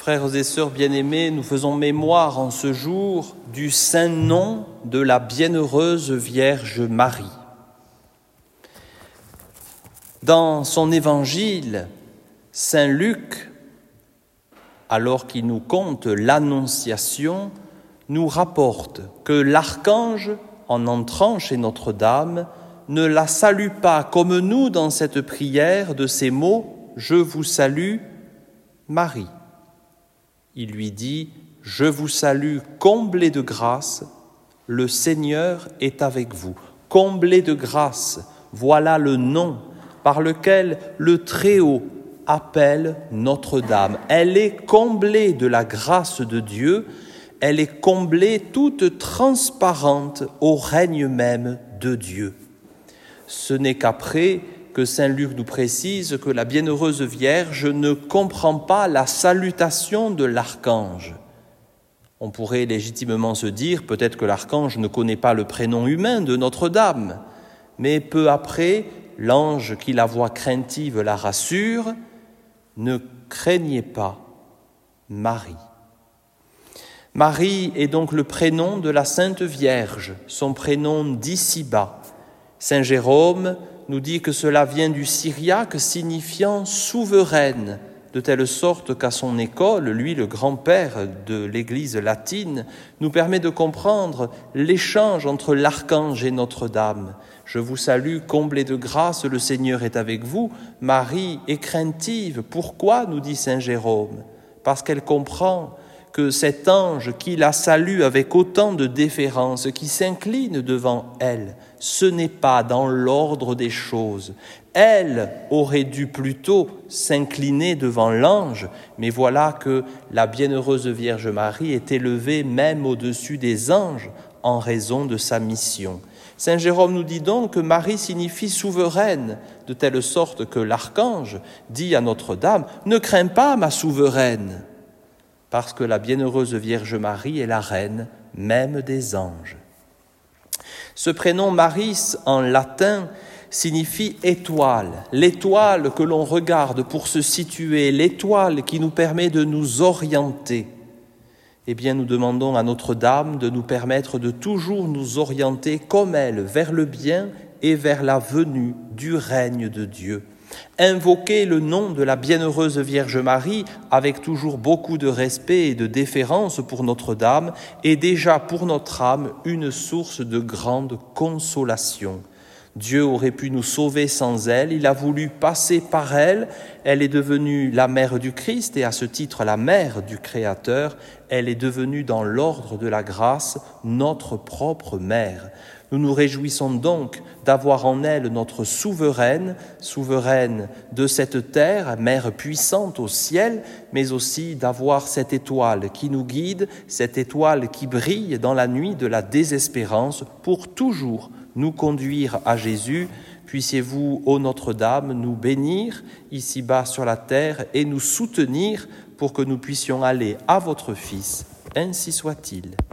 Frères et sœurs bien-aimés, nous faisons mémoire en ce jour du saint nom de la bienheureuse Vierge Marie. Dans son évangile, saint Luc, alors qu'il nous conte l'Annonciation, nous rapporte que l'archange, en entrant chez Notre-Dame, ne la salue pas comme nous dans cette prière de ces mots « Je vous salue, Marie ». Il lui dit « Je vous salue, comblée de grâce, le Seigneur est avec vous. » Comblée de grâce, voilà le nom par lequel le Très-Haut appelle Notre-Dame. Elle est comblée de la grâce de Dieu, elle est comblée toute transparente au règne même de Dieu. Ce n'est qu'après que saint Luc nous précise que la bienheureuse Vierge ne comprend pas la salutation de l'archange. On pourrait légitimement se dire, peut-être que l'archange ne connaît pas le prénom humain de Notre-Dame, mais peu après, l'ange qui la voit craintive la rassure, « Ne craignez pas, Marie ». Marie est donc le prénom de la Sainte Vierge, son prénom d'ici-bas. Saint Jérôme nous dit que cela vient du syriaque signifiant « souveraine », de telle sorte qu'à son école, lui, le grand-père de l'Église latine, nous permet de comprendre l'échange entre l'archange et Notre-Dame. « Je vous salue, comblée de grâce, le Seigneur est avec vous. » Marie est craintive. Pourquoi, nous dit saint Jérôme ? Parce qu'elle comprend que cet ange qui la salue avec autant de déférence, qui s'incline devant elle, ce n'est pas dans l'ordre des choses. Elle aurait dû plutôt s'incliner devant l'ange, mais voilà que la bienheureuse Vierge Marie est élevée même au-dessus des anges en raison de sa mission. Saint Jérôme nous dit donc que Marie signifie souveraine, de telle sorte que l'archange dit à Notre-Dame « Ne crains pas, ma souveraine », parce que la bienheureuse Vierge Marie est la reine même des anges. Ce prénom Maris en latin signifie étoile, l'étoile que l'on regarde pour se situer, l'étoile qui nous permet de nous orienter. Eh bien, nous demandons à Notre-Dame de nous permettre de toujours nous orienter comme elle, vers le bien et vers la venue du règne de Dieu. Invoquer le nom de la bienheureuse Vierge Marie avec toujours beaucoup de respect et de déférence pour Notre-Dame est déjà pour notre âme une source de grande consolation. Dieu aurait pu nous sauver sans elle, il a voulu passer par elle, elle est devenue la mère du Christ et à ce titre la mère du Créateur, elle est devenue dans l'ordre de la grâce notre propre mère. Nous nous réjouissons donc d'avoir en elle notre souveraine, souveraine de cette terre, mère puissante au ciel, mais aussi d'avoir cette étoile qui nous guide, cette étoile qui brille dans la nuit de la désespérance pour toujours nous conduire à Jésus. Puissiez-vous, ô Notre-Dame, nous bénir ici-bas sur la terre et nous soutenir pour que nous puissions aller à votre Fils. Ainsi soit-il.